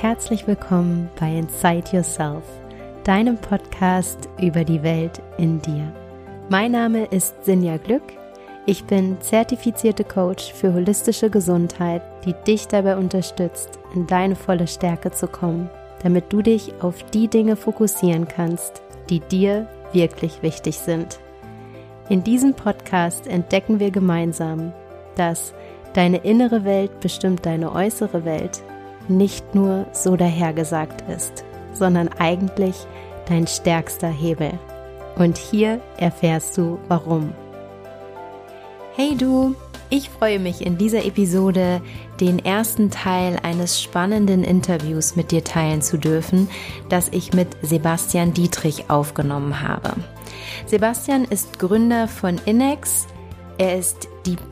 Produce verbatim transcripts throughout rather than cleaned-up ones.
herzlich willkommen bei Inside Yourself, deinem Podcast über die Welt in dir. Mein Name ist Sinja Glück, ich bin zertifizierte Coach für holistische Gesundheit, die dich dabei unterstützt, in deine volle Stärke zu kommen, damit du dich auf die Dinge fokussieren kannst, die dir wirklich wichtig sind. In diesem Podcast entdecken wir gemeinsam, dass deine innere Welt bestimmt deine äußere Welt nicht nur so dahergesagt ist, sondern eigentlich dein stärkster Hebel. Und hier erfährst du, warum. Hey du, ich freue mich in dieser Episode, den ersten Teil eines spannenden Interviews mit dir teilen zu dürfen, das ich mit Sebastian Dietrich aufgenommen habe. Sebastian ist Gründer von INEX. Er ist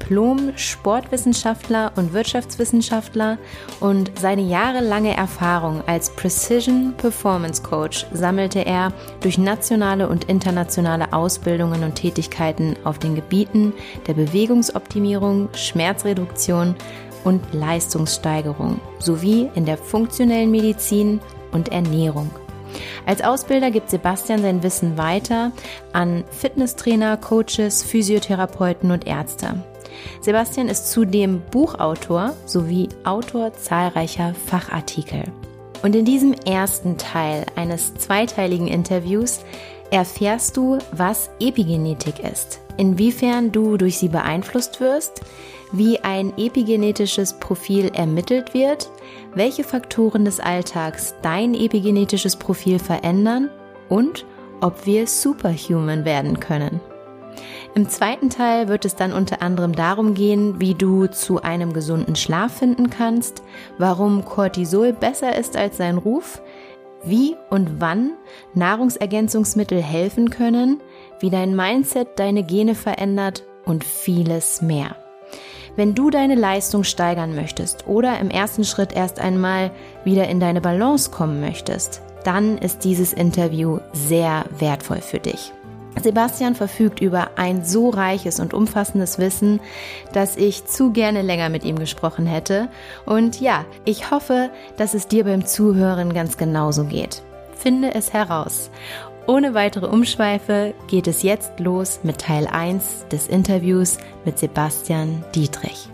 Diplom-Sportwissenschaftler und Wirtschaftswissenschaftler und seine jahrelange Erfahrung als Precision Performance Coach sammelte er durch nationale und internationale Ausbildungen und Tätigkeiten auf den Gebieten der Bewegungsoptimierung, Schmerzreduktion und Leistungssteigerung sowie in der funktionellen Medizin und Ernährung. Als Ausbilder gibt Sebastian sein Wissen weiter an Fitnesstrainer, Coaches, Physiotherapeuten und Ärzte. Sebastian ist zudem Buchautor sowie Autor zahlreicher Fachartikel. Und in diesem ersten Teil eines zweiteiligen Interviews erfährst du, was Epigenetik ist, inwiefern du durch sie beeinflusst wirst, wie ein epigenetisches Profil ermittelt wird, welche Faktoren des Alltags dein epigenetisches Profil verändern und ob wir superhuman werden können. Im zweiten Teil wird es dann unter anderem darum gehen, wie du zu einem gesunden Schlaf finden kannst, warum Cortisol besser ist als sein Ruf, wie und wann Nahrungsergänzungsmittel helfen können, wie dein Mindset deine Gene verändert und vieles mehr. Wenn du deine Leistung steigern möchtest oder im ersten Schritt erst einmal wieder in deine Balance kommen möchtest, dann ist dieses Interview sehr wertvoll für dich. Sebastian verfügt über ein so reiches und umfassendes Wissen, dass ich zu gerne länger mit ihm gesprochen hätte. Und ja, ich hoffe, dass es dir beim Zuhören ganz genauso geht. Finde es heraus. Ohne weitere Umschweife geht es jetzt los mit Teil eins des Interviews mit Sebastian Dietrich.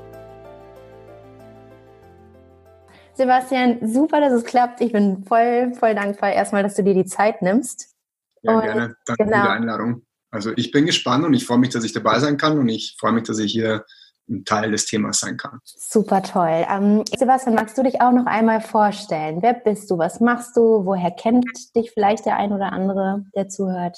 Sebastian, super, dass es klappt. Ich bin voll, voll dankbar erstmal, dass du dir die Zeit nimmst. Ja, und gerne. Danke genau. für die Einladung. Also ich bin gespannt und ich freue mich, dass ich dabei sein kann und ich freue mich, dass ich hier ein Teil des Themas sein kann. Super toll. Ähm, Sebastian, magst du dich auch noch einmal vorstellen? Wer bist du? Was machst du? Woher kennt dich vielleicht der ein oder andere, der zuhört?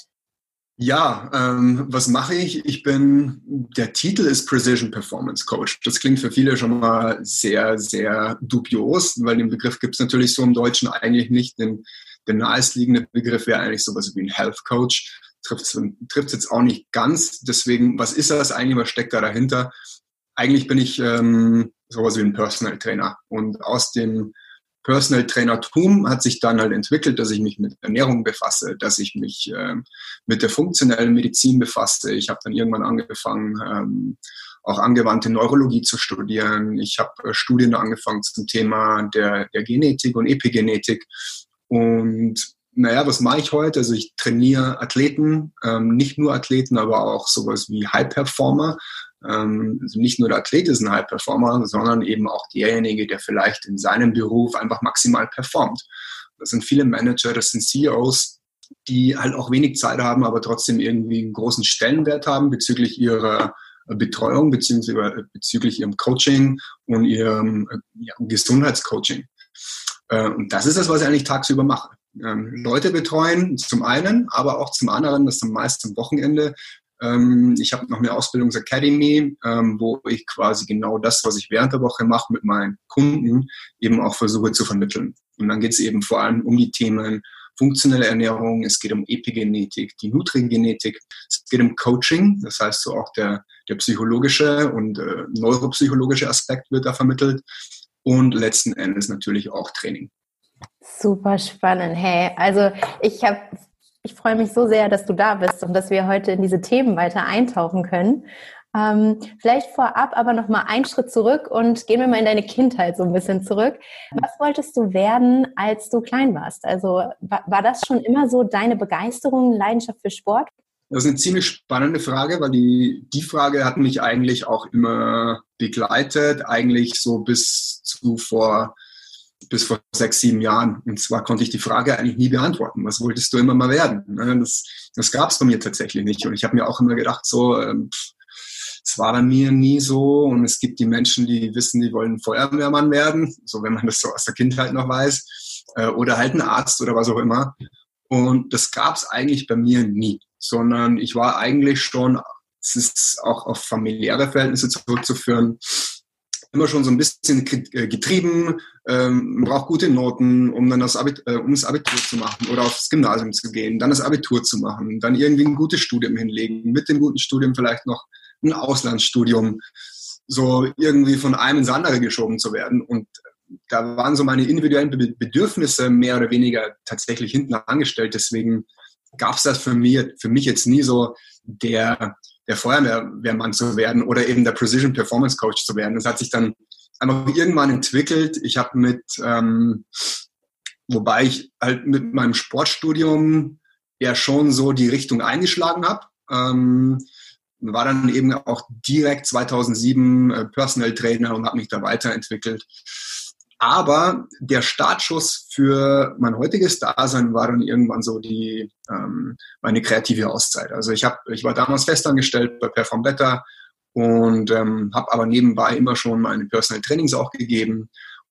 Ja, ähm, was mache ich? Ich bin, der Titel ist Precision Performance Coach. Das klingt für viele schon mal sehr, sehr dubios, weil den Begriff gibt es natürlich so im Deutschen eigentlich nicht. Den, der nahestliegende Begriff wäre eigentlich sowas wie ein Health Coach. Trifft es jetzt auch nicht ganz. Deswegen, was ist das eigentlich? Was steckt da dahinter? Eigentlich bin ich ähm, sowas wie ein Personal Trainer. Und aus dem Personal Trainertum hat sich dann halt entwickelt, dass ich mich mit Ernährung befasse, dass ich mich äh, mit der funktionellen Medizin befasse. Ich habe dann irgendwann angefangen, ähm, auch angewandte Neurologie zu studieren. Ich habe äh, Studien angefangen zum Thema der, der Genetik und Epigenetik. Und naja, was mache ich heute? Also ich trainiere Athleten, ähm, nicht nur Athleten, aber auch sowas wie High-Performer. Ähm, also nicht nur der Athlet ist ein High-Performer, sondern eben auch derjenige, der vielleicht in seinem Beruf einfach maximal performt. Das sind viele Manager, das sind C E Os, die halt auch wenig Zeit haben, aber trotzdem irgendwie einen großen Stellenwert haben bezüglich ihrer Betreuung, beziehungsweise bezüglich ihrem Coaching und ihrem ja, Gesundheitscoaching. Äh, und das ist das, was ich eigentlich tagsüber mache. Ähm, Leute betreuen zum einen, aber auch zum anderen, das ist meist am Wochenende. Ähm, ich habe noch eine Ausbildungsacademy, ähm, wo ich quasi genau das, was ich während der Woche mache, mit meinen Kunden eben auch versuche zu vermitteln. Und dann geht es eben vor allem um die Themen funktionelle Ernährung, es geht um Epigenetik, die Nutrigenetik, es geht um Coaching, das heißt so auch der, der psychologische und äh, neuropsychologische Aspekt wird da vermittelt und letzten Endes natürlich auch Training. Super spannend. Hey, also ich habe, ich freue mich so sehr, dass du da bist und dass wir heute in diese Themen weiter eintauchen können. Ähm, vielleicht vorab aber noch mal einen Schritt zurück und gehen wir mal in deine Kindheit so ein bisschen zurück. Was wolltest du werden, als du klein warst? Also war, war das schon immer so deine Begeisterung, Leidenschaft für Sport? Das ist eine ziemlich spannende Frage, weil die, die Frage hat mich eigentlich auch immer begleitet, eigentlich so bis zu vor, bis vor sechs, sieben Jahren. Und zwar konnte ich die Frage eigentlich nie beantworten. Was wolltest du immer mal werden? Das, das gab es bei mir tatsächlich nicht. Und ich habe mir auch immer gedacht, so, es war bei mir nie so. Und es gibt die Menschen, die wissen, die wollen Feuerwehrmann werden, so wenn man das so aus der Kindheit noch weiß, oder halt ein Arzt oder was auch immer. Und das gab es eigentlich bei mir nie, sondern ich war eigentlich schon, es ist auch auf familiäre Verhältnisse zurückzuführen, immer schon so ein bisschen getrieben, ähm, man braucht gute Noten, um dann das Abitur, äh, um das Abitur zu machen oder aufs Gymnasium zu gehen, dann das Abitur zu machen, dann irgendwie ein gutes Studium hinlegen, mit dem guten Studium vielleicht noch ein Auslandsstudium, so irgendwie von einem ins andere geschoben zu werden. Und da waren so meine individuellen Bedürfnisse mehr oder weniger tatsächlich hinten angestellt. Deswegen gab es das für mich, für mich jetzt nie so, der, der Feuerwehrmann zu werden oder eben der Precision Performance Coach zu werden. Das hat sich dann einfach irgendwann entwickelt. Ich habe mit, ähm, wobei ich halt mit meinem Sportstudium ja schon so die Richtung eingeschlagen habe. Ähm, war dann eben auch direkt zweitausendsieben äh, Personal Trainer und habe mich da weiterentwickelt. Aber der Startschuss für mein heutiges Dasein war dann irgendwann so die ähm, meine kreative Auszeit. Also ich habe, ich war damals festangestellt bei Perform Better und ähm, habe aber nebenbei immer schon meine Personal Trainings auch gegeben.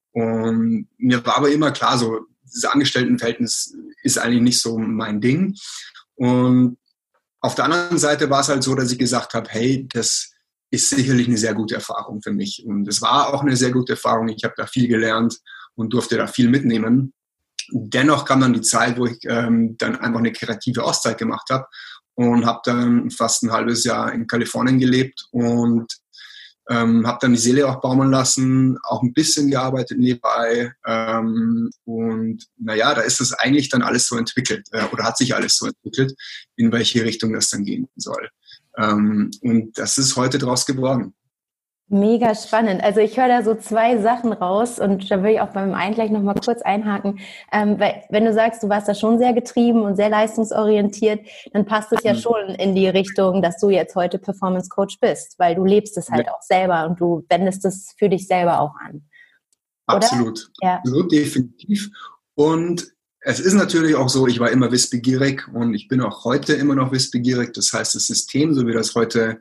Und mir war aber immer klar, so dieses Angestelltenverhältnis ist eigentlich nicht so mein Ding. Und auf der anderen Seite war es halt so, dass ich gesagt habe, hey, das ist sicherlich eine sehr gute Erfahrung für mich. Und es war auch eine sehr gute Erfahrung. Ich habe da viel gelernt und durfte da viel mitnehmen. Dennoch kam dann die Zeit, wo ich ähm, dann einfach eine kreative Auszeit gemacht habe und habe dann fast ein halbes Jahr in Kalifornien gelebt und ähm, habe dann die Seele auch baumeln lassen, auch ein bisschen gearbeitet nebenbei. Ähm, und naja, da ist das eigentlich dann alles so entwickelt äh, oder hat sich alles so entwickelt, in welche Richtung das dann gehen soll. Ähm, und das ist heute draus geworden. Mega spannend. Also ich höre da so zwei Sachen raus und da will ich auch beim einen gleich nochmal kurz einhaken. Ähm, weil wenn du sagst, du warst da schon sehr getrieben und sehr leistungsorientiert, dann passt es ja schon in die Richtung, dass du jetzt heute Performance Coach bist, weil du lebst es halt ja auch selber und du wendest es für dich selber auch an. Oder? Absolut. Ja. Absolut, definitiv. Und es ist natürlich auch so, ich war immer wissbegierig und ich bin auch heute immer noch wissbegierig. Das heißt, das System, so wie das heute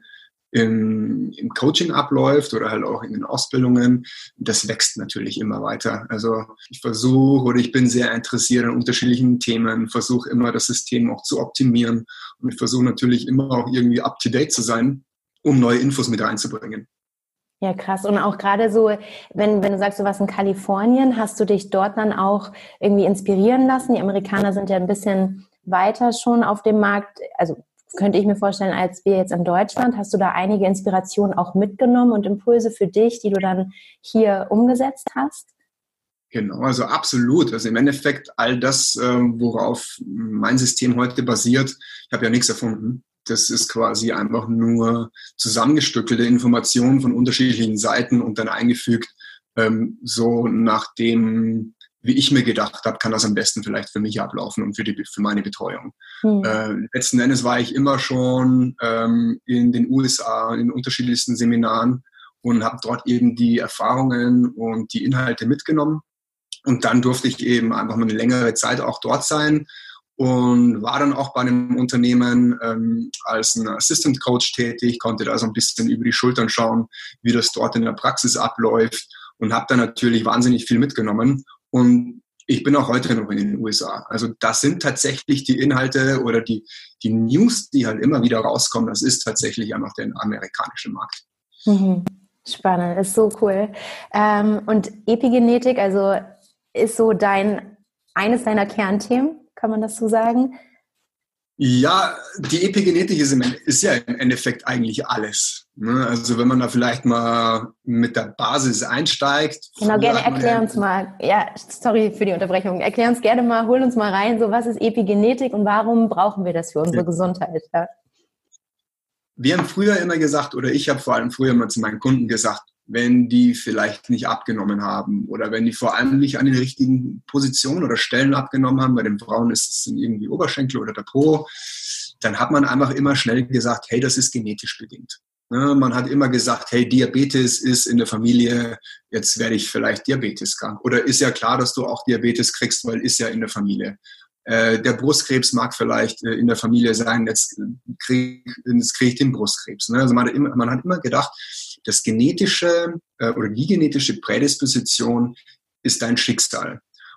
im, im Coaching abläuft oder halt auch in den Ausbildungen, das wächst natürlich immer weiter. Also ich versuche oder ich bin sehr interessiert an unterschiedlichen Themen, versuche immer das System auch zu optimieren und ich versuche natürlich immer auch irgendwie up-to-date zu sein, um neue Infos mit reinzubringen. Ja, krass. Und auch gerade so, wenn, wenn du sagst, du warst in Kalifornien, hast du dich dort dann auch irgendwie inspirieren lassen? Die Amerikaner sind ja ein bisschen weiter schon auf dem Markt. Also könnte ich mir vorstellen, als wir jetzt in Deutschland, hast du da einige Inspirationen auch mitgenommen und Impulse für dich, die du dann hier umgesetzt hast? Genau, also absolut. Also im Endeffekt all das, worauf mein System heute basiert, ich habe ja nichts erfunden. Das ist quasi einfach nur zusammengestückelte Informationen von unterschiedlichen Seiten und dann eingefügt, ähm, so nach dem, wie ich mir gedacht habe, kann das am besten vielleicht für mich ablaufen und für, die, für meine Betreuung. Mhm. Äh, letzten Endes war ich immer schon ähm, in den U S A, in unterschiedlichsten Seminaren und habe dort eben die Erfahrungen und die Inhalte mitgenommen. Und dann durfte ich eben einfach mal eine längere Zeit auch dort sein. Und war dann auch bei einem Unternehmen ähm, als ein Assistant Coach tätig, konnte da so ein bisschen über die Schultern schauen, wie das dort in der Praxis abläuft und habe da natürlich wahnsinnig viel mitgenommen. Und ich bin auch heute noch in den U S A. Also das sind tatsächlich die Inhalte oder die, die News, die halt immer wieder rauskommen, das ist tatsächlich einfach der amerikanische Markt. Mhm. Spannend, ist so cool. Ähm, und Epigenetik, also ist so dein eines deiner Kernthemen? Kann man das so sagen? Ja, die Epigenetik ist, im, ist ja im Endeffekt eigentlich alles. Ne? Also wenn man da vielleicht mal mit der Basis einsteigt. Genau, gerne erklär uns mal. Ja, sorry für die Unterbrechung. Erklär uns gerne mal, hol uns mal rein, so was ist Epigenetik und warum brauchen wir das für unsere ja. Gesundheit? Ja. Wir haben früher immer gesagt, oder ich habe vor allem früher immer zu meinen Kunden gesagt, wenn die vielleicht nicht abgenommen haben oder wenn die vor allem nicht an den richtigen Positionen oder Stellen abgenommen haben, bei den Frauen ist es irgendwie Oberschenkel oder der Po, dann hat man einfach immer schnell gesagt, hey, das ist genetisch bedingt. Ne, man hat immer gesagt, hey, Diabetes ist in der Familie, jetzt werde ich vielleicht diabeteskrank. Oder ist ja klar, dass du auch Diabetes kriegst, weil ist ja in der Familie. Äh, der Brustkrebs mag vielleicht äh, in der Familie sein, jetzt kriege krieg ich den Brustkrebs. Ne? Also man hat, immer, man hat immer gedacht, das genetische äh, oder die genetische Prädisposition ist dein Schicksal.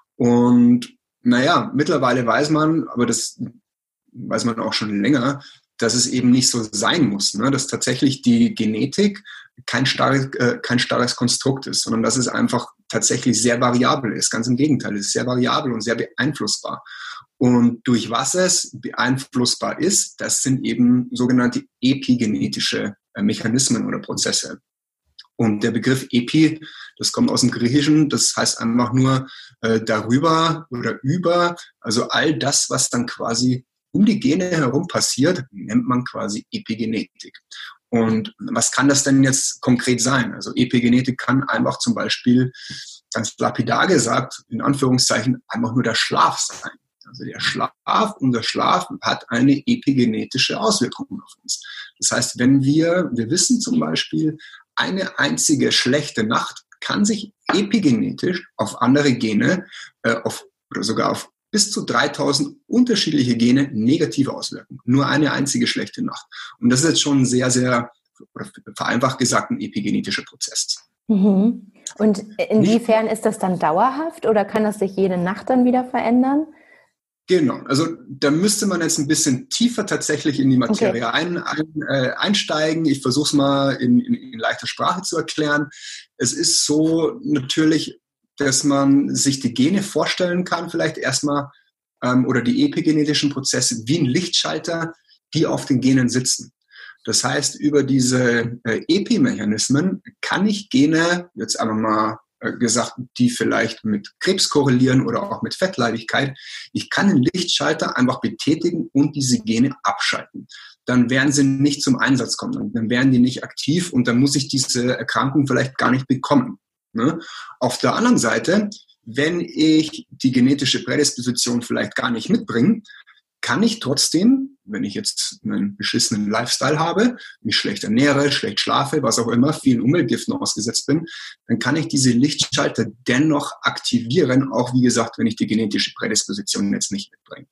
Und naja, mittlerweile weiß man, aber das weiß man auch schon länger, dass es eben nicht so sein muss, ne? Dass tatsächlich die Genetik kein starres, äh, kein starres Konstrukt ist, sondern dass es einfach tatsächlich sehr variabel ist. Ganz im Gegenteil, es ist sehr variabel und sehr beeinflussbar. Und durch was es beeinflussbar ist, das sind eben sogenannte epigenetische äh, Mechanismen oder Prozesse. Und der Begriff Epi, das kommt aus dem Griechischen, das heißt einfach nur äh, darüber oder über, also all das, was dann quasi um die Gene herum passiert, nennt man quasi Epigenetik. Und was kann das denn jetzt konkret sein? Also Epigenetik kann einfach zum Beispiel, ganz lapidar gesagt, in Anführungszeichen, einfach nur der Schlaf sein. Also der Schlaf und der Schlaf hat eine epigenetische Auswirkung auf uns. Das heißt, wenn wir, wir wissen zum Beispiel, eine einzige schlechte Nacht kann sich epigenetisch auf andere Gene, äh, auf, oder sogar auf bis zu dreitausend unterschiedliche Gene negativ auswirken. Nur eine einzige schlechte Nacht. Und das ist jetzt schon ein sehr, sehr vereinfacht gesagt ein epigenetischer Prozess. Mhm. Und inwiefern ist das dann dauerhaft oder kann das sich jede Nacht dann wieder verändern? Genau, also da müsste man jetzt ein bisschen tiefer tatsächlich in die Materie okay. ein, ein, äh, einsteigen. Ich versuche es mal in, in, in leichter Sprache zu erklären. Es ist so natürlich, dass man sich die Gene vorstellen kann, vielleicht erstmal, ähm, oder die epigenetischen Prozesse wie ein Lichtschalter, die auf den Genen sitzen. Das heißt, über diese äh, Epimechanismen kann ich Gene, jetzt einfach mal äh, gesagt, die vielleicht mit Krebs korrelieren oder auch mit Fettleibigkeit, ich kann den Lichtschalter einfach betätigen und diese Gene abschalten. Dann werden sie nicht zum Einsatz kommen, dann werden die nicht aktiv und dann muss ich diese Erkrankung vielleicht gar nicht bekommen. Ne? Auf der anderen Seite, wenn ich die genetische Prädisposition vielleicht gar nicht mitbringe, kann ich trotzdem, wenn ich jetzt einen beschissenen Lifestyle habe, mich schlecht ernähre, schlecht schlafe, was auch immer, vielen Umweltgiften ausgesetzt bin, dann kann ich diese Lichtschalter dennoch aktivieren, auch wie gesagt, wenn ich die genetische Prädisposition jetzt nicht mitbringe.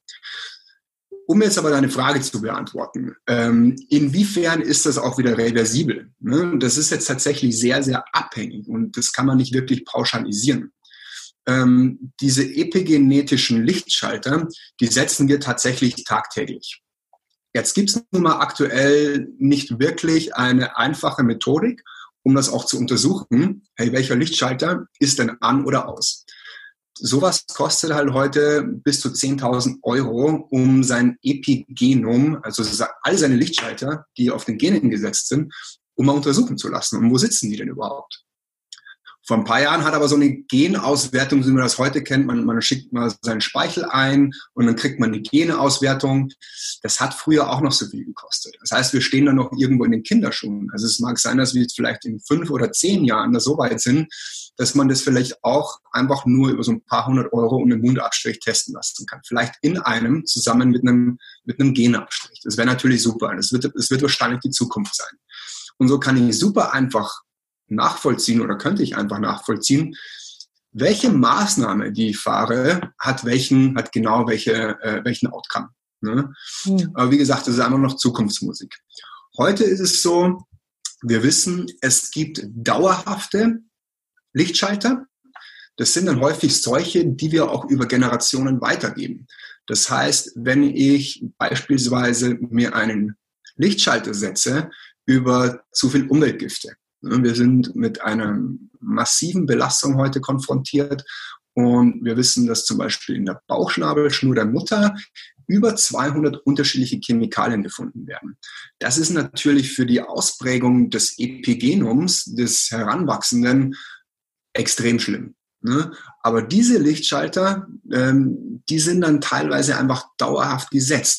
Um jetzt aber deine Frage zu beantworten, ähm, inwiefern ist das auch wieder reversibel? Ne? Das ist jetzt tatsächlich sehr, sehr abhängig und das kann man nicht wirklich pauschalisieren. Ähm, diese epigenetischen Lichtschalter, die setzen wir tatsächlich tagtäglich. Jetzt gibt es nun mal aktuell nicht wirklich eine einfache Methodik, um das auch zu untersuchen. Hey, welcher Lichtschalter ist denn an oder aus? Sowas kostet halt heute bis zu zehntausend Euro, um sein Epigenom, also all seine Lichtschalter, die auf den Genen gesetzt sind, um mal untersuchen zu lassen. Und wo sitzen die denn überhaupt? Vor ein paar Jahren hat aber so eine Genauswertung, wie man das heute kennt, man, man schickt mal seinen Speichel ein und dann kriegt man eine Geneauswertung. Das hat früher auch noch so viel gekostet. Das heißt, wir stehen dann noch irgendwo in den Kinderschuhen. Also es mag sein, dass wir jetzt vielleicht in fünf oder zehn Jahren da so weit sind, dass man das vielleicht auch einfach nur über so ein paar hundert Euro und einen Mundabstrich testen lassen kann. Vielleicht in einem zusammen mit einem, mit einem Genabstrich. Das wäre natürlich super. Das wird, das wird wahrscheinlich die Zukunft sein. Und so kann ich super einfach nachvollziehen oder könnte ich einfach nachvollziehen, welche Maßnahme, die ich fahre, hat welchen, hat genau welche, äh, welchen Outcome. Ne? Mhm. Aber wie gesagt, das ist einfach noch Zukunftsmusik. Heute ist es so, wir wissen, es gibt dauerhafte Lichtschalter. Das sind dann häufig solche, die wir auch über Generationen weitergeben. Das heißt, wenn ich beispielsweise mir einen Lichtschalter setze über zu viel Umweltgifte, wir sind mit einer massiven Belastung heute konfrontiert und wir wissen, dass zum Beispiel in der Bauchschnabelschnur der Mutter über zweihundert unterschiedliche Chemikalien gefunden werden. Das ist natürlich für die Ausprägung des Epigenoms des Heranwachsenden extrem schlimm. Aber diese Lichtschalter, die sind dann teilweise einfach dauerhaft gesetzt.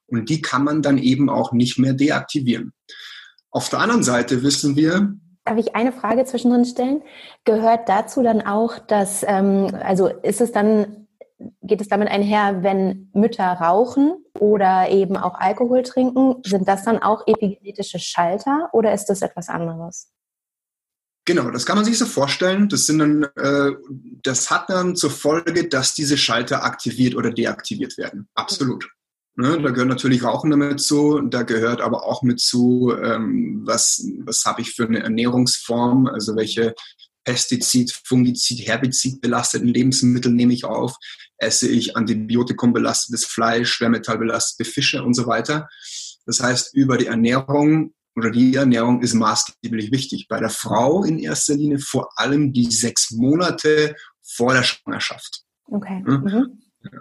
Und die kann man dann eben auch nicht mehr deaktivieren. Auf der anderen Seite wissen wir, darf ich eine Frage zwischendrin stellen? Gehört dazu dann auch, dass, ähm, also ist es dann, geht es damit einher, wenn Mütter rauchen oder eben auch Alkohol trinken, sind das dann auch epigenetische Schalter oder ist das etwas anderes? Genau, das kann man sich so vorstellen. Das sind dann, äh, das hat dann zur Folge, dass diese Schalter aktiviert oder deaktiviert werden. Absolut. Ne, da gehört natürlich Rauchen damit zu, da gehört aber auch mit zu, ähm, was, was habe ich für eine Ernährungsform, also welche Pestizid, Fungizid, Herbizid belasteten Lebensmittel nehme ich auf, esse ich Antibiotikum belastetes Fleisch, Schwermetall belastete Fische und so weiter. Das heißt, über die Ernährung oder die Ernährung ist maßgeblich wichtig. Bei der Frau in erster Linie vor allem die sechs Monate vor der Schwangerschaft. Okay. Ja? Mhm.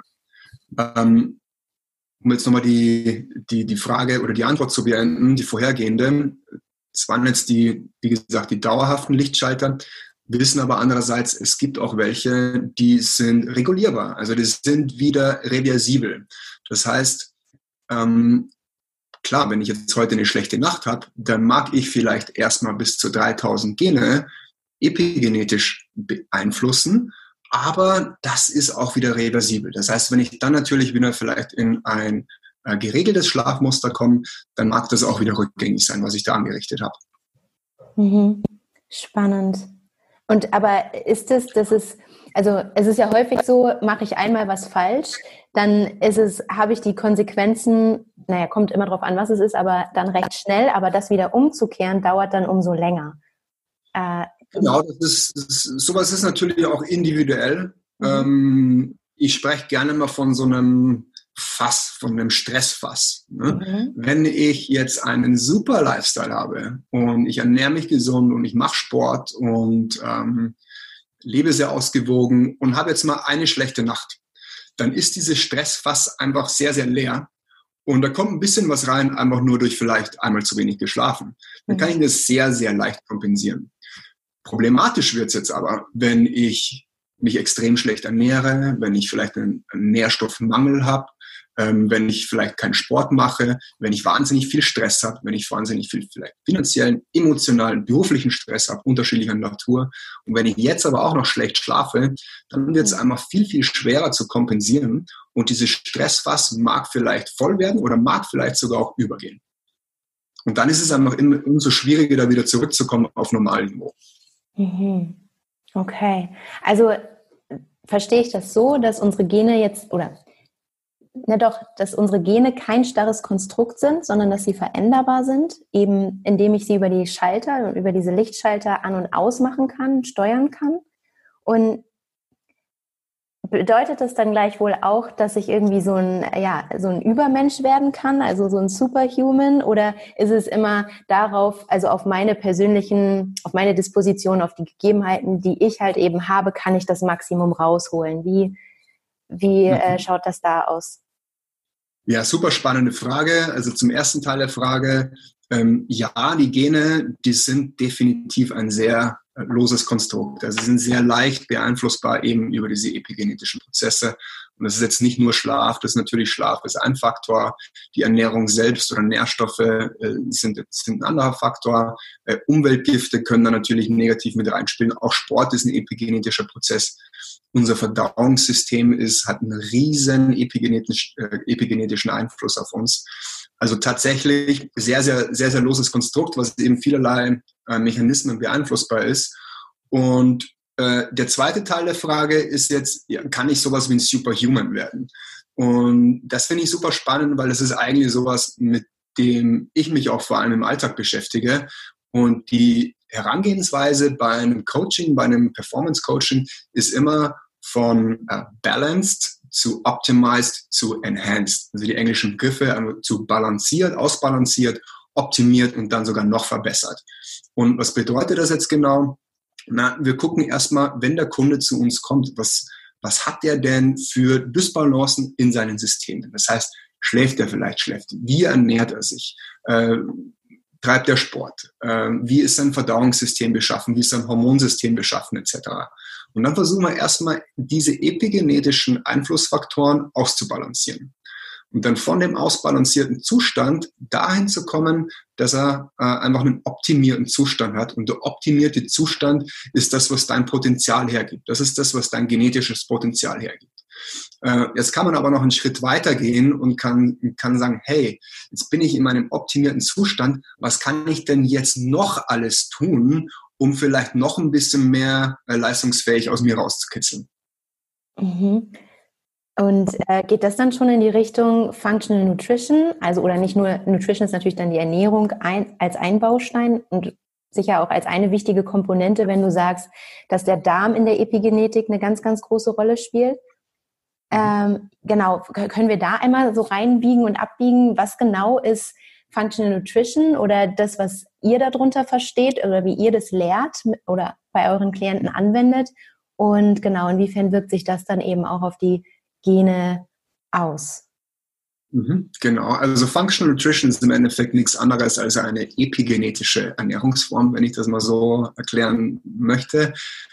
Ja. Ähm, Um jetzt nochmal die, die, die Frage oder die Antwort zu beenden, die vorhergehende. Es waren jetzt die, wie gesagt, die dauerhaften Lichtschalter. Wir wissen aber andererseits, es gibt auch welche, die sind regulierbar. Also die sind wieder reversibel. Das heißt, ähm, klar, wenn ich jetzt heute eine schlechte Nacht habe, dann mag ich vielleicht erstmal bis zu dreitausend Gene epigenetisch beeinflussen. Aber das ist auch wieder reversibel. Das heißt, wenn ich dann natürlich wieder vielleicht in ein äh, geregeltes Schlafmuster komme, dann mag das auch wieder rückgängig sein, was ich da angerichtet habe. Mhm. Spannend. Und aber ist es, das ist, also es ist ja häufig so, mache ich einmal was falsch, dann ist es, habe ich die Konsequenzen, naja, kommt immer drauf an, was es ist, aber dann recht schnell, aber das wieder umzukehren, dauert dann umso länger. Äh, Genau, das ist, das ist, sowas ist natürlich auch individuell. Mhm. Ähm, ich spreche gerne mal von so einem Fass, von einem Stressfass. Ne? Mhm. Wenn ich jetzt einen super Lifestyle habe und ich ernähre mich gesund und ich mache Sport und ähm, lebe sehr ausgewogen und habe jetzt mal eine schlechte Nacht, dann ist dieses Stressfass einfach sehr, sehr leer. Und da kommt ein bisschen was rein, einfach nur durch vielleicht einmal zu wenig geschlafen. Dann kann ich das sehr, sehr leicht kompensieren. Problematisch wird es jetzt aber, wenn ich mich extrem schlecht ernähre, wenn ich vielleicht einen, einen Nährstoffmangel habe, ähm, wenn ich vielleicht keinen Sport mache, wenn ich wahnsinnig viel Stress habe, wenn ich wahnsinnig viel vielleicht finanziellen, emotionalen, beruflichen Stress habe, unterschiedlicher Natur. Und wenn ich jetzt aber auch noch schlecht schlafe, dann wird es einfach viel, viel schwerer zu kompensieren. Und dieses Stressfass mag vielleicht voll werden oder mag vielleicht sogar auch übergehen. Und dann ist es einfach umso schwieriger, da wieder zurückzukommen auf Normalniveau. Okay, also verstehe ich das so, dass unsere Gene jetzt, oder na doch, dass unsere Gene kein starres Konstrukt sind, sondern dass sie veränderbar sind, eben indem ich sie über die Schalter und über diese Lichtschalter an- und ausmachen kann, steuern kann. Und bedeutet das dann gleichwohl auch, dass ich irgendwie so ein, ja, so ein Übermensch werden kann, also so ein Superhuman, oder ist es immer darauf, also auf meine persönlichen, auf meine Disposition, auf die Gegebenheiten, die ich halt eben habe, kann ich das Maximum rausholen? Wie, wie mhm. äh, schaut das da aus? Ja, super spannende Frage. Also zum ersten Teil der Frage, ähm, ja, die Gene, die sind definitiv ein sehr loses Konstrukt. Also sie sind sehr leicht beeinflussbar eben über diese epigenetischen Prozesse. Und das ist jetzt nicht nur Schlaf, das ist natürlich Schlaf ist ein Faktor. Die Ernährung selbst oder Nährstoffe äh, sind, sind ein anderer Faktor. Äh, Umweltgifte können da natürlich negativ mit reinspielen. Auch Sport ist ein epigenetischer Prozess. Unser Verdauungssystem ist, hat einen riesen epigenetisch, äh, epigenetischen Einfluss auf uns. Also tatsächlich sehr, sehr, sehr, sehr loses Konstrukt, was eben vielerlei äh, Mechanismen beeinflussbar ist. Und äh, der zweite Teil der Frage ist jetzt, ja, kann ich sowas wie ein Superhuman werden? Und das finde ich super spannend, weil das ist eigentlich sowas, mit dem ich mich auch vor allem im Alltag beschäftige. Und die Herangehensweise bei einem Coaching, bei einem Performance-Coaching ist immer von äh, balanced zu optimized zu enhanced. Also die englischen Begriffe zu balanciert, ausbalanciert, optimiert und dann sogar noch verbessert. Und was bedeutet das jetzt genau? Na, wir gucken erstmal, wenn der Kunde zu uns kommt, was, was hat der denn für Dysbalancen in seinen Systemen? Das heißt, schläft er vielleicht schlecht? Wie ernährt er sich? Äh, treibt er Sport? Äh, wie ist sein Verdauungssystem beschaffen? Wie ist sein Hormonsystem beschaffen? et cetera. Und dann versuchen wir erstmal, diese epigenetischen Einflussfaktoren auszubalancieren. Und dann von dem ausbalancierten Zustand dahin zu kommen, dass er äh, einfach einen optimierten Zustand hat. Und der optimierte Zustand ist das, was dein Potenzial hergibt. Das ist das, was dein genetisches Potenzial hergibt. Äh, jetzt kann man aber noch einen Schritt weiter gehen und kann, kann sagen, hey, jetzt bin ich in meinem optimierten Zustand. Was kann ich denn jetzt noch alles tun, um vielleicht noch ein bisschen mehr äh, leistungsfähig aus mir rauszukitzeln? Mhm. Und äh, geht das dann schon in die Richtung Functional Nutrition? Also, oder nicht nur Nutrition ist natürlich dann die Ernährung ein, als ein Baustein und sicher auch als eine wichtige Komponente, wenn du sagst, dass der Darm in der Epigenetik eine ganz, ganz große Rolle spielt. Ähm, genau, können wir da einmal so reinbiegen und abbiegen, was genau ist Functional Nutrition oder das, was ihr darunter versteht oder wie ihr das lehrt oder bei euren Klienten anwendet? Und genau, inwiefern wirkt sich das dann eben auch auf die Gene aus? Mhm, genau, also Functional Nutrition ist im Endeffekt nichts anderes als eine epigenetische Ernährungsform, wenn ich das mal so erklären möchte.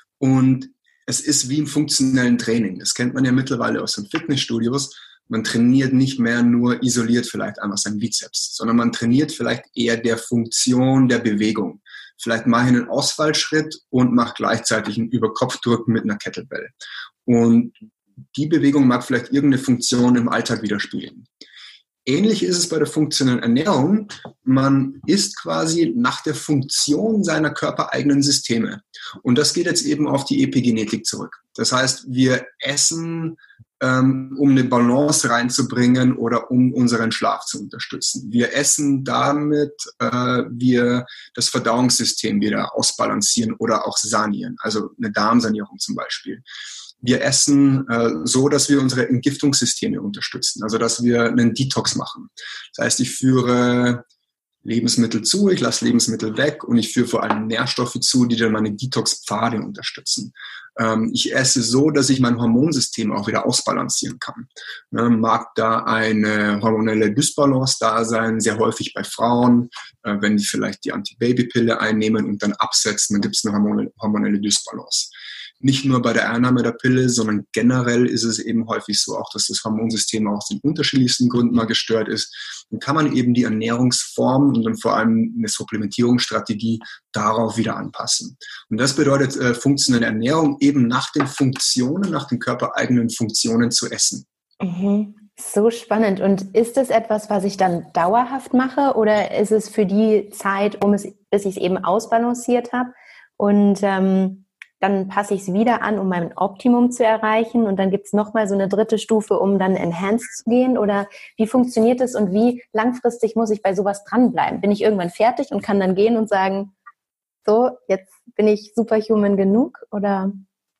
Und es ist wie im funktionellen Training. Das kennt man ja mittlerweile aus den Fitnessstudios. Man trainiert nicht mehr nur isoliert vielleicht einfach seinen Bizeps, sondern man trainiert vielleicht eher der Funktion der Bewegung. Vielleicht mache ich einen Ausfallschritt und mache gleichzeitig einen Überkopfdruck mit einer Kettlebell. Und die Bewegung mag vielleicht irgendeine Funktion im Alltag widerspiegeln. Ähnlich ist es bei der funktionellen Ernährung. Man isst quasi nach der Funktion seiner körpereigenen Systeme. Und das geht jetzt eben auf die Epigenetik zurück. Das heißt, wir essen, ähm, um eine Balance reinzubringen oder um unseren Schlaf zu unterstützen. Wir essen damit, äh, wir das Verdauungssystem wieder ausbalancieren oder auch sanieren, also eine Darmsanierung zum Beispiel. Wir essen äh, so, dass wir unsere Entgiftungssysteme unterstützen, also dass wir einen Detox machen. Das heißt, ich führe Lebensmittel zu, ich lasse Lebensmittel weg und ich führe vor allem Nährstoffe zu, die dann meine Detox-Pfade unterstützen. Ähm, ich esse so, dass ich mein Hormonsystem auch wieder ausbalancieren kann. Ne, mag da eine hormonelle Dysbalance da sein, sehr häufig bei Frauen, äh, wenn die vielleicht die Antibabypille einnehmen und dann absetzen, dann gibt es eine hormonelle, hormonelle Dysbalance. Nicht nur bei der Einnahme der Pille, sondern generell ist es eben häufig so auch, dass das Hormonsystem aus den unterschiedlichsten Gründen mal gestört ist. Dann kann man eben die Ernährungsform und dann vor allem eine Supplementierungsstrategie darauf wieder anpassen. Und das bedeutet äh, funktionelle Ernährung eben nach den Funktionen, nach den körpereigenen Funktionen zu essen. Mhm. So spannend. Und ist es etwas, was ich dann dauerhaft mache oder ist es für die Zeit, um es, bis ich es eben ausbalanciert habe und ähm dann passe ich es wieder an, um mein Optimum zu erreichen und dann gibt es nochmal so eine dritte Stufe, um dann enhanced zu gehen oder wie funktioniert es und wie langfristig muss ich bei sowas dranbleiben? Bin ich irgendwann fertig und kann dann gehen und sagen, so, jetzt bin ich superhuman genug oder?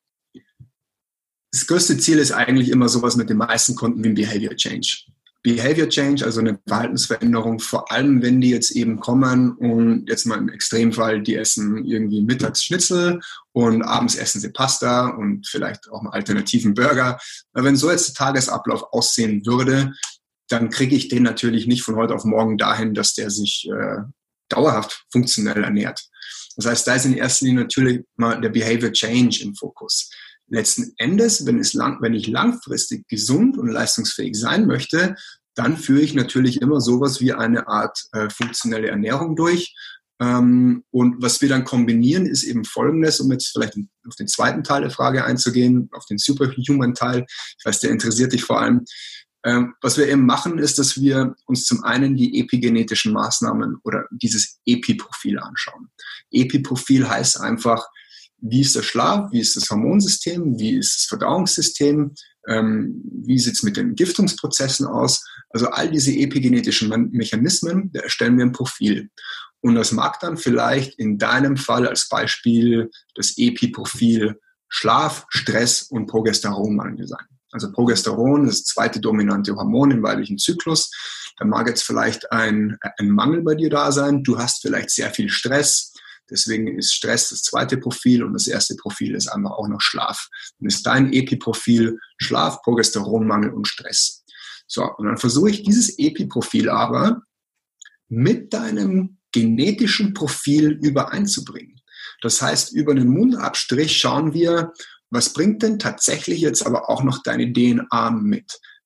Das größte Ziel ist eigentlich immer sowas mit den meisten Kunden wie ein Behavior Change. Behavior Change, also eine Verhaltensveränderung, vor allem wenn die jetzt eben kommen und jetzt mal im Extremfall, die essen irgendwie mittags Schnitzel und abends essen sie Pasta und vielleicht auch einen alternativen Burger. Wenn so jetzt der Tagesablauf aussehen würde, dann kriege ich den natürlich nicht von heute auf morgen dahin, dass der sich äh, dauerhaft funktionell ernährt. Das heißt, da ist in erster Linie natürlich mal der Behavior Change im Fokus. Letzten Endes, wenn, es lang, wenn ich langfristig gesund und leistungsfähig sein möchte, dann führe ich natürlich immer sowas wie eine Art äh, funktionelle Ernährung durch. Ähm, und was wir dann kombinieren, ist eben Folgendes, um jetzt vielleicht auf den zweiten Teil der Frage einzugehen, auf den Superhuman-Teil. Ich weiß, der interessiert dich vor allem. Ähm, was wir eben machen, ist, dass wir uns zum einen die epigenetischen Maßnahmen oder dieses Epi-Profil anschauen. Epi-Profil heißt einfach, wie ist der Schlaf, wie ist das Hormonsystem, wie ist das Verdauungssystem, ähm, wie sieht es mit den Entgiftungsprozessen aus. Also all diese epigenetischen Mechanismen, da erstellen wir ein Profil. Und das mag dann vielleicht in deinem Fall als Beispiel das Epi-Profil Schlaf, Stress und Progesteronmangel sein. Also Progesteron ist das zweite dominante Hormon im weiblichen Zyklus. Da mag jetzt vielleicht ein, ein Mangel bei dir da sein. Du hast vielleicht sehr viel Stress. Deswegen ist Stress das zweite Profil und das erste Profil ist einfach auch noch Schlaf. Dann ist dein Epi-Profil Schlaf, Progesteronmangel und Stress. So, und dann versuche ich dieses Epi-Profil aber mit deinem genetischen Profil übereinzubringen. Das heißt, über einen Mundabstrich schauen wir, was bringt denn tatsächlich jetzt aber auch noch deine D N A mit?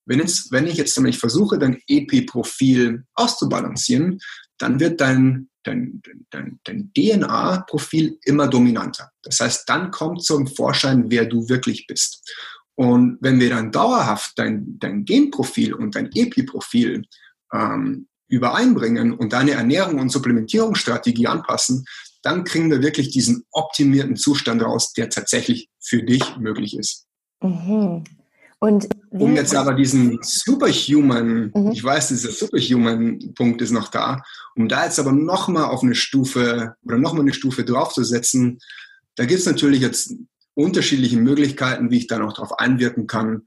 Wenn, jetzt, wenn ich jetzt nämlich versuche, dein E P I-Profil auszubalancieren, dann wird dein, dein, dein, dein D N A-Profil immer dominanter. Das heißt, dann kommt zum Vorschein, wer du wirklich bist. Und wenn wir dann dauerhaft dein, dein Genprofil und dein E P I-Profil ähm, übereinbringen und deine Ernährung und Supplementierungsstrategie anpassen, dann kriegen wir wirklich diesen optimierten Zustand raus, der tatsächlich für dich möglich ist. Mhm. Und wie um jetzt aber diesen Superhuman, mhm. ich weiß, dieser Superhuman-Punkt ist noch da, um da jetzt aber nochmal auf eine Stufe oder nochmal eine Stufe draufzusetzen, da gibt es natürlich jetzt unterschiedliche Möglichkeiten, wie ich da noch drauf einwirken kann,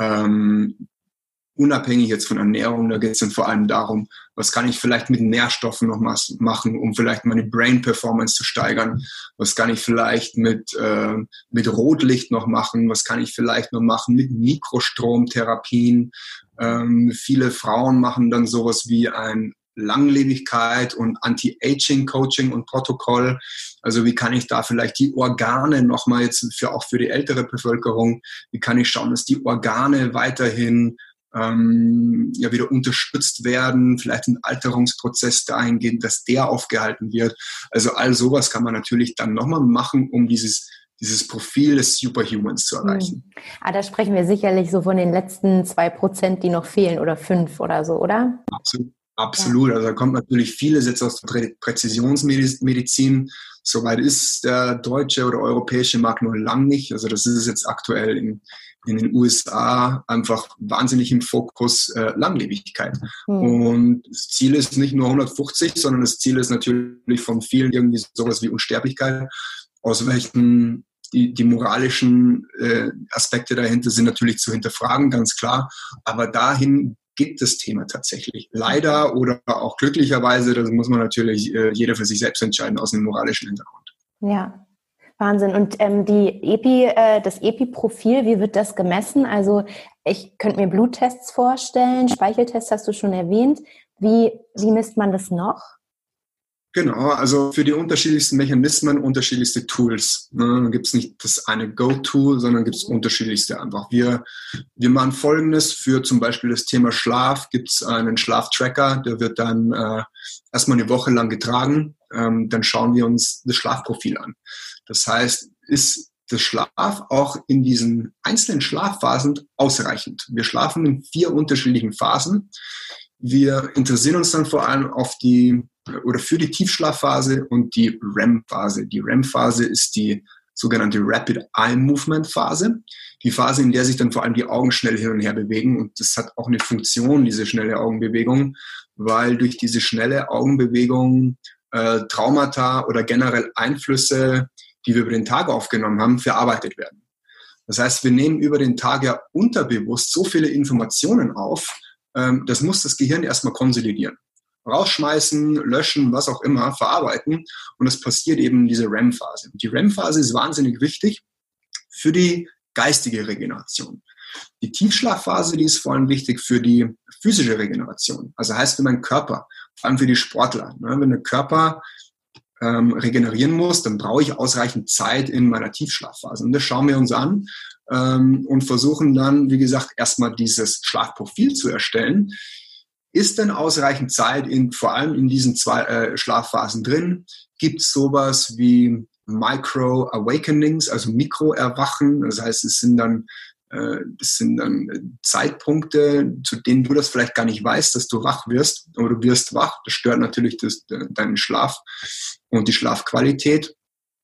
ähm, unabhängig jetzt von Ernährung. Da geht es dann vor allem darum, was kann ich vielleicht mit Nährstoffen noch machen, um vielleicht meine Brain-Performance zu steigern, was kann ich vielleicht mit, äh, mit Rotlicht noch machen, was kann ich vielleicht noch machen mit Mikrostromtherapien. Ähm, viele Frauen machen dann sowas wie ein Langlebigkeit und Anti-Aging-Coaching und Protokoll. Also wie kann ich da vielleicht die Organe nochmal jetzt für auch für die ältere Bevölkerung, wie kann ich schauen, dass die Organe weiterhin ähm, ja wieder unterstützt werden, vielleicht ein Alterungsprozess dahingehend, dass der aufgehalten wird. Also all sowas kann man natürlich dann nochmal machen, um dieses dieses Profil des Superhumans zu erreichen. Hm. Ah, da sprechen wir sicherlich so von den letzten zwei Prozent, die noch fehlen oder fünf oder so, oder? Absolut. Absolut. Ja. Also da kommt natürlich vieles jetzt aus der Prä- Präzisionsmedizin. Soweit ist der deutsche oder europäische Markt noch lang nicht. Also das ist jetzt aktuell in, in den U S A einfach wahnsinnig im Fokus äh, Langlebigkeit. Hm. Und das Ziel ist nicht nur hundertfünfzig, sondern das Ziel ist natürlich von vielen irgendwie sowas wie Unsterblichkeit. Aus welchen die, die moralischen äh, Aspekte dahinter sind natürlich zu hinterfragen, ganz klar. Aber dahin gibt das Thema tatsächlich. Leider oder auch glücklicherweise, das muss man natürlich äh, jeder für sich selbst entscheiden aus einem moralischen Hintergrund. Ja, Wahnsinn. Und ähm, die E P I, äh, das E P I-Profil, wie wird das gemessen? Also ich könnte mir Bluttests vorstellen, Speicheltests hast du schon erwähnt. Wie, wie misst man das noch? Genau, also für die unterschiedlichsten Mechanismen unterschiedlichste Tools. Da gibt es nicht das eine Go-To, sondern gibt es unterschiedlichste einfach. Wir, wir machen Folgendes: Für zum Beispiel das Thema Schlaf gibt es einen Schlaftracker, der wird dann äh, erstmal eine Woche lang getragen. Ähm, dann schauen wir uns das Schlafprofil an. Das heißt, ist der Schlaf auch in diesen einzelnen Schlafphasen ausreichend? Wir schlafen in vier unterschiedlichen Phasen. Wir interessieren uns dann vor allem auf die oder für die Tiefschlafphase und die R E M-Phase. Die R E M-Phase ist die sogenannte Rapid Eye Movement Phase. Die Phase, in der sich dann vor allem die Augen schnell hin und her bewegen. Und das hat auch eine Funktion, diese schnelle Augenbewegung, weil durch diese schnelle Augenbewegung äh, Traumata oder generell Einflüsse, die wir über den Tag aufgenommen haben, verarbeitet werden. Das heißt, wir nehmen über den Tag ja unterbewusst so viele Informationen auf, ähm, das muss das Gehirn erstmal konsolidieren. Rausschmeißen, löschen, was auch immer, verarbeiten. Und das passiert eben in dieser R E M-Phase. Die R E M-Phase ist wahnsinnig wichtig für die geistige Regeneration. Die Tiefschlafphase, die ist vor allem wichtig für die physische Regeneration. Also heißt für meinen Körper, vor allem für die Sportler. Wenn der Körper ähm, regenerieren muss, dann brauche ich ausreichend Zeit in meiner Tiefschlafphase. Und das schauen wir uns an ähm, und versuchen dann, wie gesagt, erstmal dieses Schlafprofil zu erstellen. Ist denn ausreichend Zeit in, vor allem in diesen zwei äh, Schlafphasen drin? Gibt es sowas wie Micro-Awakenings, also Mikroerwachen? Das heißt, es sind dann, äh, es sind dann Zeitpunkte, zu denen du das vielleicht gar nicht weißt, dass du wach wirst, oder du wirst wach. Das stört natürlich das, deinen Schlaf und die Schlafqualität.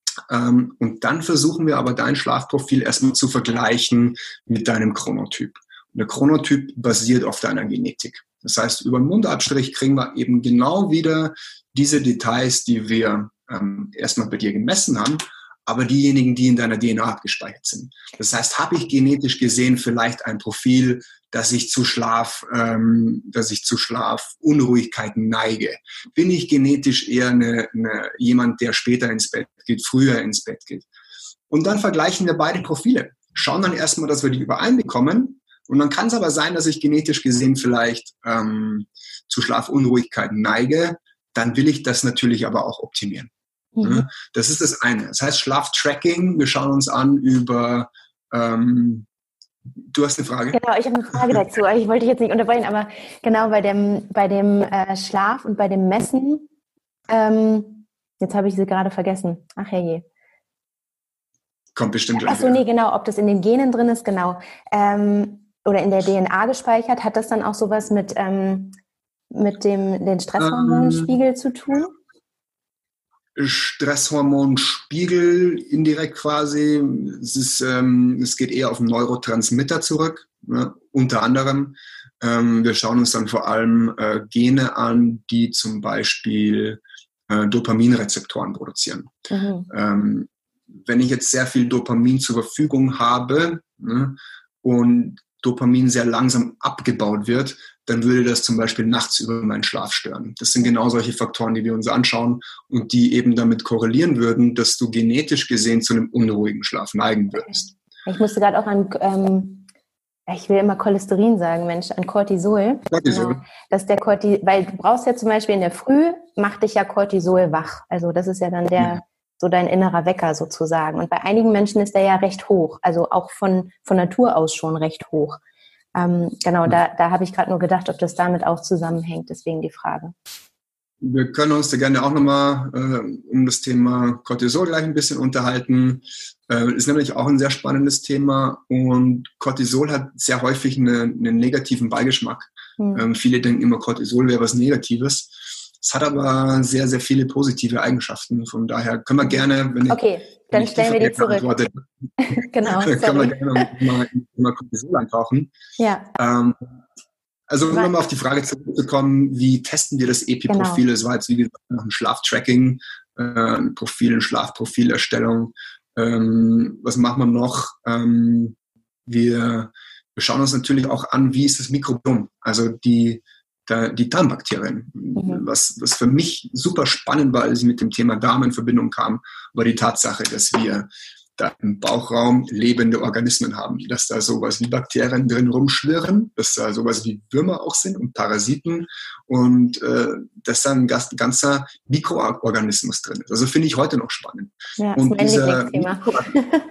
Ähm, und dann versuchen wir aber dein Schlafprofil erstmal zu vergleichen mit deinem Chronotyp. Und der Chronotyp basiert auf deiner Genetik. Das heißt, über den Mundabstrich kriegen wir eben genau wieder diese Details, die wir ähm, erstmal bei dir gemessen haben, aber diejenigen, die in deiner D N A abgespeichert sind. Das heißt, habe ich genetisch gesehen vielleicht ein Profil, dass ich zu Schlaf, ähm, dass ich zu Schlafunruhigkeiten neige? Bin ich genetisch eher eine, eine, jemand, der später ins Bett geht, früher ins Bett geht? Und dann vergleichen wir beide Profile. Schauen dann erstmal, dass wir die übereinbekommen. Und dann kann es aber sein, dass ich genetisch gesehen vielleicht ähm, zu Schlafunruhigkeiten neige. Dann will ich das natürlich aber auch optimieren. Mhm. Das ist das eine. Das heißt Schlaftracking. Wir schauen uns an über, ähm, Du hast eine Frage? Genau, ich habe eine Frage dazu. Ich wollte dich jetzt nicht unterbrechen, aber genau bei dem, bei dem äh, Schlaf und bei dem Messen, ähm, jetzt habe ich sie gerade vergessen. Ach herrje. Kommt bestimmt gleich. Ach so, nee, genau, ob das in den Genen drin ist, genau. Ähm, oder in der D N A gespeichert, hat das dann auch sowas mit, ähm, mit dem den Stresshormonspiegel ähm, zu tun? Stresshormonspiegel indirekt quasi. Es, ist, ähm, es geht eher auf den Neurotransmitter zurück, ne? Unter anderem. Ähm, wir schauen uns dann vor allem äh, Gene an, die zum Beispiel äh, Dopaminrezeptoren produzieren. Mhm. Ähm, wenn ich jetzt sehr viel Dopamin zur Verfügung habe, ne, und Dopamin sehr langsam abgebaut wird, dann würde das zum Beispiel nachts über meinen Schlaf stören. Das sind genau solche Faktoren, die wir uns anschauen und die eben damit korrelieren würden, dass du genetisch gesehen zu einem unruhigen Schlaf neigen würdest. Ich musste gerade auch an, ähm, ich will immer Cholesterin sagen, Mensch, an Cortisol. Cortisol. Genau, dass der Corti- weil du brauchst ja zum Beispiel in der Früh, macht dich ja Cortisol wach. Also das ist ja dann der... Ja. So dein innerer Wecker sozusagen. Und bei einigen Menschen ist der ja recht hoch, also auch von, von Natur aus schon recht hoch. Ähm, genau, da, da habe ich gerade nur gedacht, ob das damit auch zusammenhängt, deswegen die Frage. Wir können uns da gerne auch nochmal äh, um das Thema Cortisol gleich ein bisschen unterhalten. Äh, ist nämlich auch ein sehr spannendes Thema und Cortisol hat sehr häufig eine, einen negativen Beigeschmack. Hm. Ähm, viele denken immer, Cortisol wäre was Negatives. Es hat aber sehr, sehr viele positive Eigenschaften. Von daher können wir gerne, wenn ich, okay, dann stellen wir die zurück. Genau, können wir gerne mal in Thema Cortisol eintauchen. Ja. Ähm, also um nochmal auf die Frage zurückzukommen, wie testen wir das E P I Profil? Genau. Das war jetzt wie gesagt noch ein Schlaftracking, äh, ein Profil, eine Schlafprofilerstellung. Ähm, was machen wir noch? Ähm, wir, wir schauen uns natürlich auch an, wie ist das Mikrobiom, also die die Darmbakterien. Mhm. Was, was für mich super spannend war, als ich mit dem Thema Darm in Verbindung kam, war die Tatsache, dass wir da im Bauchraum lebende Organismen haben, dass da sowas wie Bakterien drin rumschwirren, dass da sowas wie Würmer auch sind und Parasiten und äh, dass da ein ganzer Mikroorganismus drin ist. Also finde ich heute noch spannend. Ja, und das ist mein Lieblingsthema.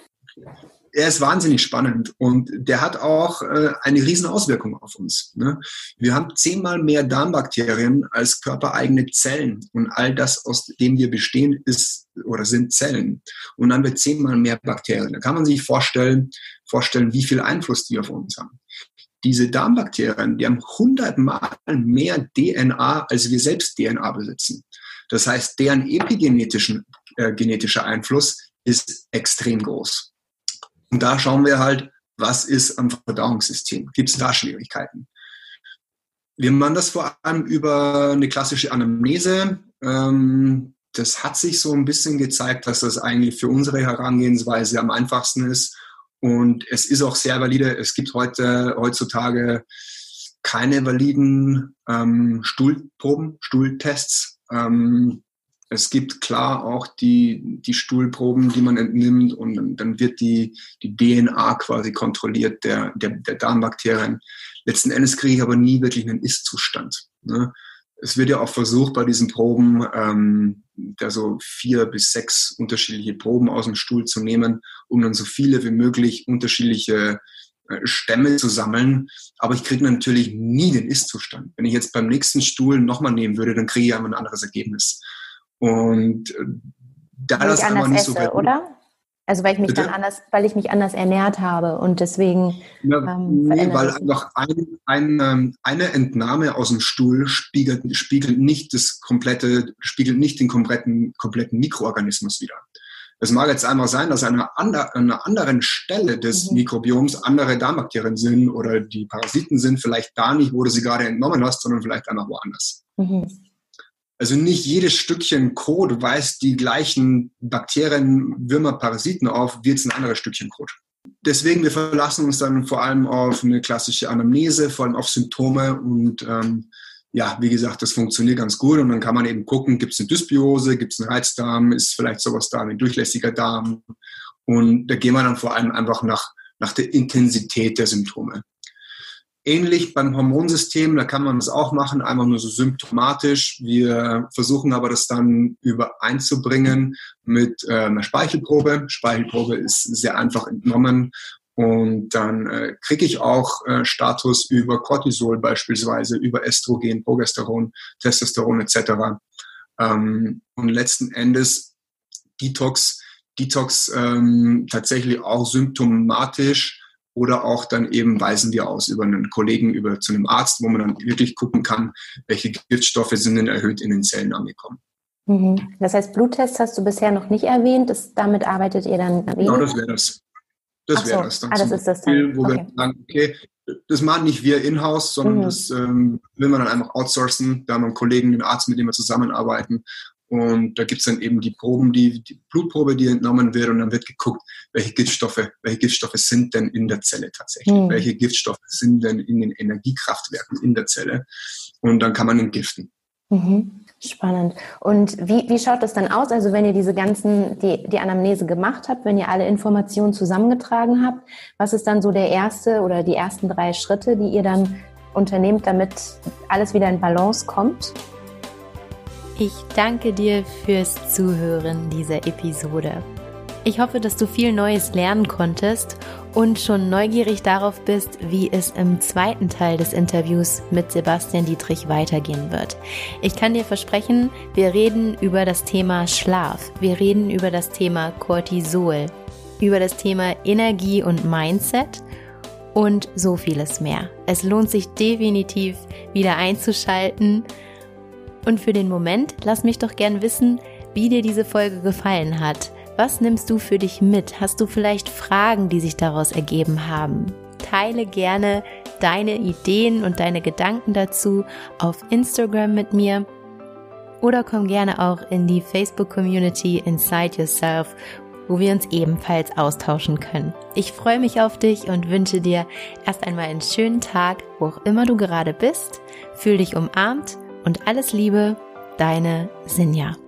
Er ist wahnsinnig spannend und der hat auch äh, eine riesen Auswirkung auf uns. Ne? Wir haben zehnmal mehr Darmbakterien als körpereigene Zellen und all das, aus dem wir bestehen, ist oder sind Zellen. Und dann haben wir zehnmal mehr Bakterien. Da kann man sich vorstellen, vorstellen, wie viel Einfluss die auf uns haben. Diese Darmbakterien, die haben hundertmal mehr D N A, als wir selbst D N A besitzen. Das heißt, deren epigenetischen äh, genetischer Einfluss ist extrem groß. Und da schauen wir halt, was ist am Verdauungssystem? Gibt es da Schwierigkeiten? Wir machen das vor allem über eine klassische Anamnese. Das hat sich so ein bisschen gezeigt, dass das eigentlich für unsere Herangehensweise am einfachsten ist. Und es ist auch sehr valide. Es gibt heute, heutzutage keine validen ähm, Stuhlproben, Stuhltests. Ähm, Es gibt klar auch die, die Stuhlproben, die man entnimmt und dann wird die, die D N A quasi kontrolliert der, der, der Darmbakterien. Letzten Endes kriege ich aber nie wirklich einen Ist-Zustand. Ne? Es wird ja auch versucht bei diesen Proben, ähm, da so vier bis sechs unterschiedliche Proben aus dem Stuhl zu nehmen, um dann so viele wie möglich unterschiedliche äh, Stämme zu sammeln. Aber ich kriege natürlich nie den Ist-Zustand. Wenn ich jetzt beim nächsten Stuhl nochmal nehmen würde, dann kriege ich einfach ein anderes Ergebnis. Und da weil das ich anders nicht esse, so oder? Also weil ich mich Bitte? dann anders, weil ich mich anders ernährt habe und deswegen ja, ähm, nee, weil einfach ein, ein, eine Entnahme aus dem Stuhl spiegelt, spiegelt nicht das komplette, spiegelt nicht den kompletten, kompletten Mikroorganismus wider. Es mag jetzt einmal sein, dass an einer, ander, an einer anderen Stelle des mhm. Mikrobioms andere Darmbakterien sind oder die Parasiten sind vielleicht da nicht, wo du sie gerade entnommen hast, sondern vielleicht einfach woanders. Mhm. Also nicht jedes Stückchen Kot weist die gleichen Bakterien, Würmer, Parasiten auf, wie jetzt ein anderes Stückchen Kot. Deswegen, wir verlassen uns dann vor allem auf eine klassische Anamnese, vor allem auf Symptome und ähm, ja, wie gesagt, das funktioniert ganz gut und dann kann man eben gucken, gibt es eine Dysbiose, gibt es einen Reizdarm, ist vielleicht sowas da wie ein durchlässiger Darm und da gehen wir dann vor allem einfach nach, nach der Intensität der Symptome. Ähnlich beim Hormonsystem, da kann man das auch machen, einfach nur so symptomatisch. Wir versuchen aber das dann übereinzubringen mit äh, einer Speichelprobe. Speichelprobe ist sehr einfach entnommen Und dann äh, kriege ich auch äh, Status über Cortisol beispielsweise, über Östrogen, Progesteron, Testosteron et cetera. Ähm, und letzten Endes Detox, Detox ähm, tatsächlich auch symptomatisch oder auch dann eben weisen wir aus über einen Kollegen, über zu einem Arzt, wo man dann wirklich gucken kann, welche Giftstoffe sind denn erhöht in den Zellen angekommen. Mhm. Das heißt, Bluttests hast du bisher noch nicht erwähnt, das, damit arbeitet ihr dann? Genau, das wäre das. Das wäre so. das dann. Ah, das ist das dann. Wo okay. wir sagen, okay, das machen nicht wir in-house, sondern mhm. das ähm, will man dann einfach outsourcen. Da haben wir einen Kollegen, einen Arzt, mit dem wir zusammenarbeiten. Und da gibt es dann eben die Proben, die, die Blutprobe, die entnommen wird. Und dann wird geguckt, welche Giftstoffe, welche Giftstoffe sind denn in der Zelle tatsächlich? Mhm. Welche Giftstoffe sind denn in den Energiekraftwerken in der Zelle? Und dann kann man entgiften. Mhm. Spannend. Und wie, wie schaut das dann aus? Also wenn ihr diese ganzen, die, die Anamnese gemacht habt, wenn ihr alle Informationen zusammengetragen habt, was ist dann so der erste oder die ersten drei Schritte, die ihr dann unternehmt, damit alles wieder in Balance kommt? Ich danke dir fürs Zuhören dieser Episode. Ich hoffe, dass du viel Neues lernen konntest und schon neugierig darauf bist, wie es im zweiten Teil des Interviews mit Sebastian Dietrich weitergehen wird. Ich kann dir versprechen, wir reden über das Thema Schlaf, wir reden über das Thema Cortisol, über das Thema Energie und Mindset und so vieles mehr. Es lohnt sich definitiv, wieder einzuschalten. Und für den Moment, lass mich doch gern wissen, wie dir diese Folge gefallen hat. Was nimmst du für dich mit? Hast du vielleicht Fragen, die sich daraus ergeben haben? Teile gerne deine Ideen und deine Gedanken dazu auf Instagram mit mir oder komm gerne auch in die Facebook-Community Inside Yourself, wo wir uns ebenfalls austauschen können. Ich freue mich auf dich und wünsche dir erst einmal einen schönen Tag, wo auch immer du gerade bist. Fühl dich umarmt und alles Liebe, deine Sinja.